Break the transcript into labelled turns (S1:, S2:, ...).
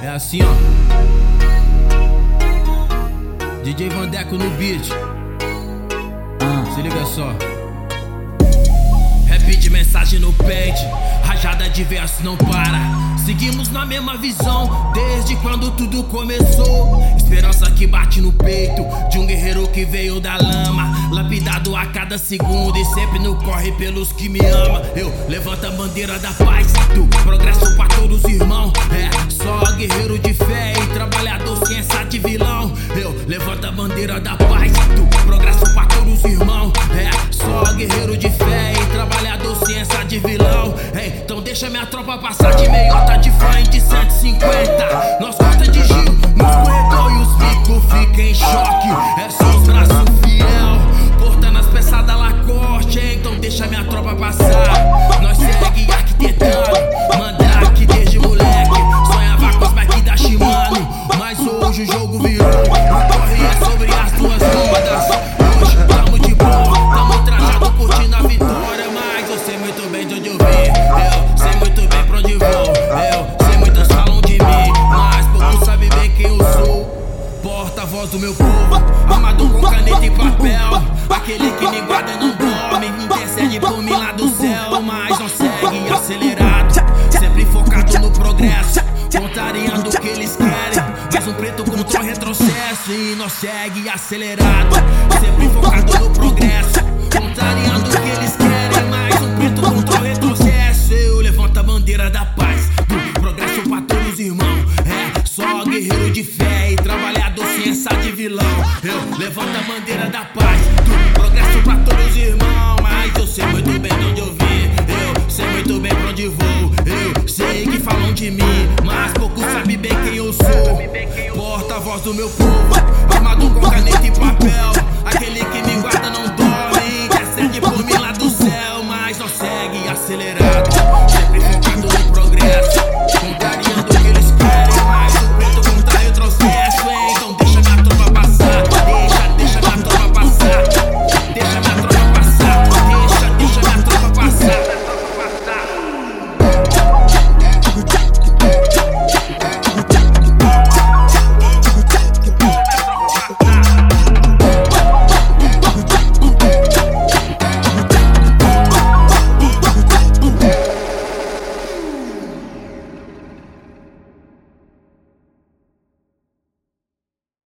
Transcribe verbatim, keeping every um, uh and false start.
S1: É assim, ó. D J Vandeco no beat. Se liga só. Rap de mensagem no pente, rajada de verso não para. Seguimos na mesma visão desde quando tudo começou. Esperança que bate no peito de um guerreiro que veio da lama, lapidado a cada segundo e sempre no corre pelos que me amam. Eu levanto a bandeira da paz, do progresso pra todos os irmãos. É só guerreiro de fé e trabalhador sem essa de vilão. Eu levanto a bandeira da paz, do progresso pra todos os irmãos. É só guerreiro de fé e trabalhador sem essa de vilão. Hey, então deixa minha tropa passar de meiota de frente cento e cinquenta. Nós corta de giro nos corredor e os bicos ficam em choque. É só os braços fiel, portando as peças da Lacoste. Hein? Então deixa minha tropa passar. Nós segue arquitetando, mandrake desde moleque. Sonhava com os bike da Shimano, mas hoje o jogo virou. O corre é sobre as duas rodas. Hoje tamo de boa, tamo trajado curtindo a vitória. Mas eu sei muito bem de onde eu vim, eu sei muito bem pra onde vou. Eu sei muitos falam de mim, mas poucos sabem bem quem eu sou. Porta-voz do meu povo, armado com caneta e papel. Aquele que me guarda não dorme, intercede por mim lá do céu. Mas não segue acelerado, sempre focado no progresso, contrariando o que eles querem. Mas um preto contra o retrocesso e nós segue acelerado, sempre focado no progresso, contrariando o que eles querem. Mas um preto contra o retrocesso. Eu levanto a bandeira da paz, do progresso pra todos os irmãos. É só guerreiro de fé e trabalhador sem essa de vilão. Eu levanto a bandeira da paz, do progresso pra todos os irmãos. Mas eu sei muito bem de onde eu vim, eu sei muito bem pra onde vou. Eu sei que falam de mim, mas poucos sabem bem quem eu sou. Porta-voz do meu povo, armado com caneta e papel.